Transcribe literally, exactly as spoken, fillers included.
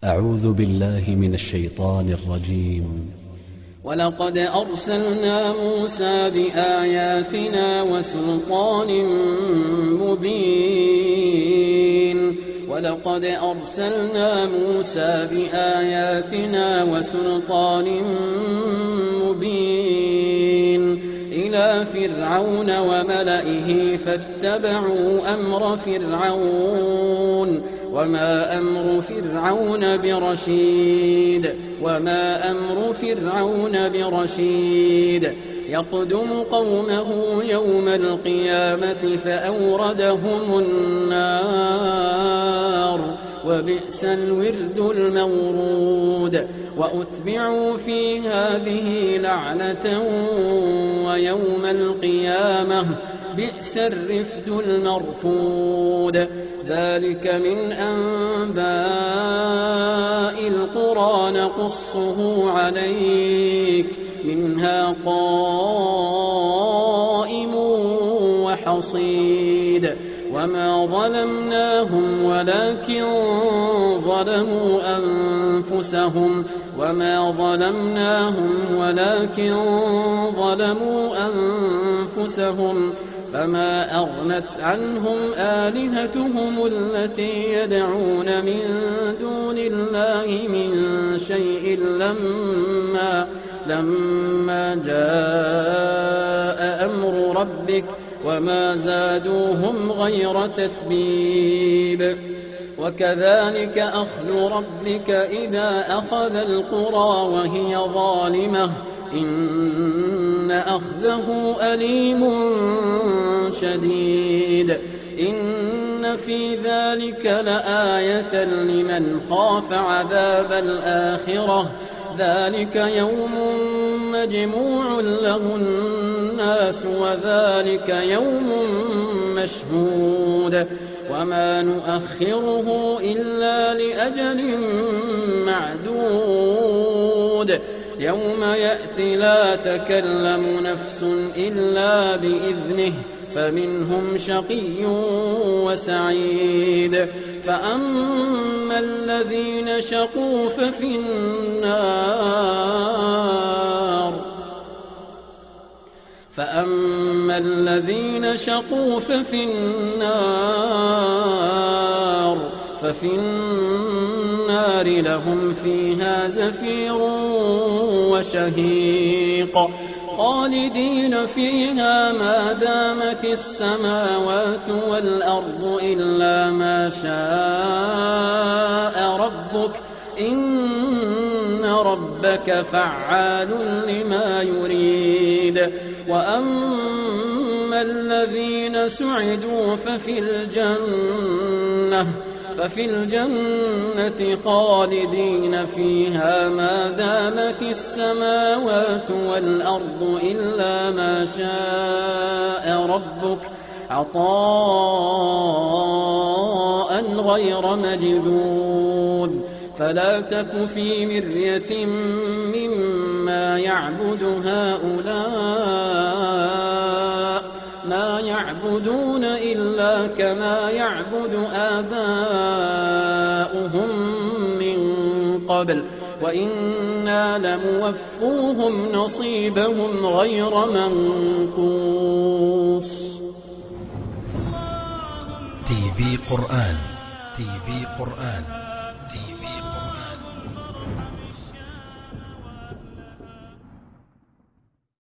أعوذ بالله من الشيطان الرجيم. ولقد أرسلنا موسى بآياتنا وسلطان مبين ولقد أرسلنا موسى بآياتنا وسلطان مبين إلى فرعون وملئه فاتبعوا أمر فرعون وما أمر فرعون برشيد وما أمر فرعون برشيد يقدم قومه يوم القيامة فأوردهم النار وبئس الورد المورود وأتبعوا في هذه لعنة ويوم القيامة بئس الرفد المرفود ذلك من أنباء القرى نقصه عليك منها قائم وحصيد وما ظلمناهم ولكن ظلموا أنفسهم وما ظلمناهم ولكن ظلموا أنفسهم فما أغنت عنهم آلهتهم التي يدعون من دون الله من شيء لما لما جاء أمر ربك وما زادوهم غير تتبيب وكذلك أخذ ربك إذا أخذ القرى وهي ظالمة إن أخذه أليم شديد إن في ذلك لآية لمن خاف عذاب الآخرة ذلك يوم مجموع له الناس وذلك يوم مشهود وما نؤخره إلا لأجل معدود يوم يأتي لا تكلم نفس إلا بإذنه فمنهم شقي وسعيد فأما الذين شقوا ففي النار فأما الذين شقوا ففي النار ففي النار لهم فيها زفير وشهيق خالدين فيها ما دامت السماوات والأرض إلا ما شاء ربك إن ربك فعال لما يريد وأما الذين سعدوا ففي الجنة ففي الجنة خالدين فيها ما دامت السماوات والأرض إلا ما شاء ربك عطاء غير مجذوذ فلا تك في مرية مما يعبد هؤلاء ما يعبدون إلا كما يعبد آباؤهم من قبل وإنا لموفوهم نصيبهم غير منقوص. تي في قرآن تي في قرآن